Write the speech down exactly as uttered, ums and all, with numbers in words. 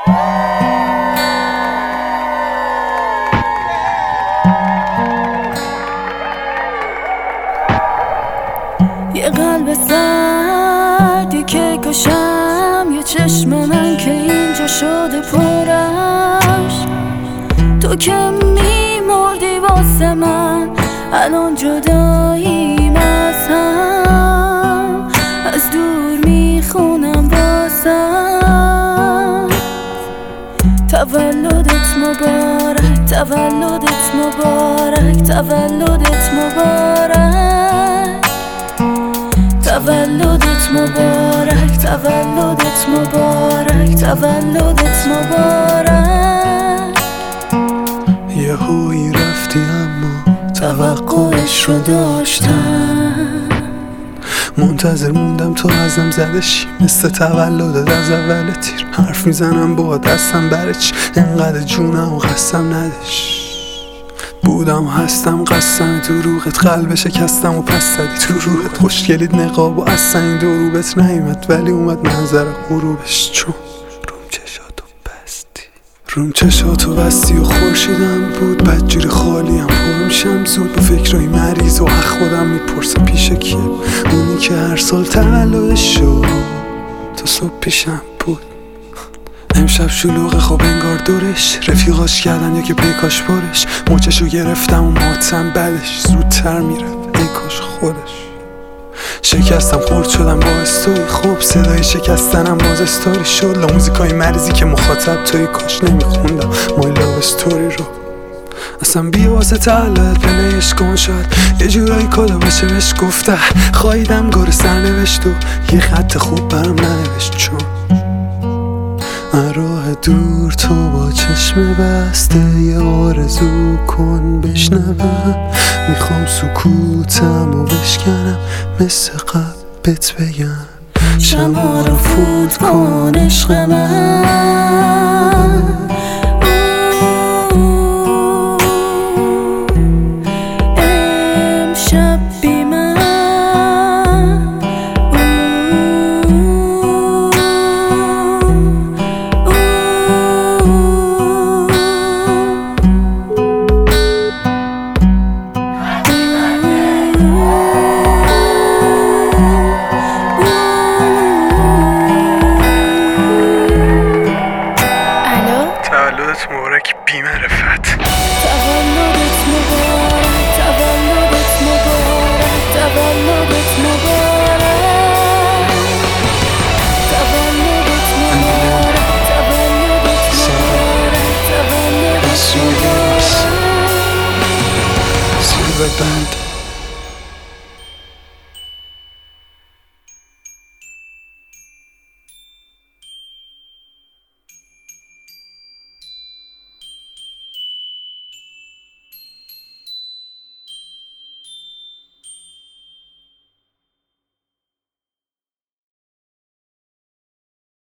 یه قلب سردی که کشم، یه چشم من که اینجا شده پرش. تو که میمردی واسه من، الان جداییم از هم، از دور میخونم واسم. تولدت مبارک، تولدت مبارک، تولدت مبارک، تولدت مبارک، تولدت مبارک، تولدت مبارک. یه هویی رفتی اما توقعش رو داشتم، منتظر موندم تو ازم زدشی مثل تولدت از اول تیر. حرف میزنم با دستم برای چی انقدر جونم و قسم ندش. بودم و هستم قسم دروغت، قلب شکستم و پس زدی تو روحت. خوشگلید نقاب و اصلا این دروبت نیومد، ولی اومد منظر غروبش. چون روم چشاتو بستی، روم چشاتو بستی و خورشیدم بود بدجوری خالیم پر میشم زود. با فکرای مریض و اخ خودم میپرسم پیش کیه اونی که هر سال تولدش شد تو صبح پیشم بود. امشب شلوغه خب انگار دورش، رفیقاش کردن یا که پیکاش برش. موچشو گرفتم و ماتم بدش زودتر میره ای کاش خودش. شکستم خورد شدم با استوری، خوب صدای شکستنم باز استوری شد. لا موزیکای مریضی که مخاطب توی کاش نمیخوندم مای لاو استوری رو. اصلا بی واسه تعلق پلیش کن شد یه جورایی کلا بشه بهش گفته. خواهیدم گره سرنوشت و یه خط خوب برم ننوشت. چون راه دور تو با چشم بسته یه آرزو کن بشنوم. میخوام سکوتم و بشکنم مثل قبت بگم شما رو فوت کن عشق من. امشب بی من تولدت مبارک بی معرفت. تولدت مبارک، تولدت مبارک، تولدت مبارک، تولدت مبارک، تولدت مبارک، تولدت مبارک. سیلور بند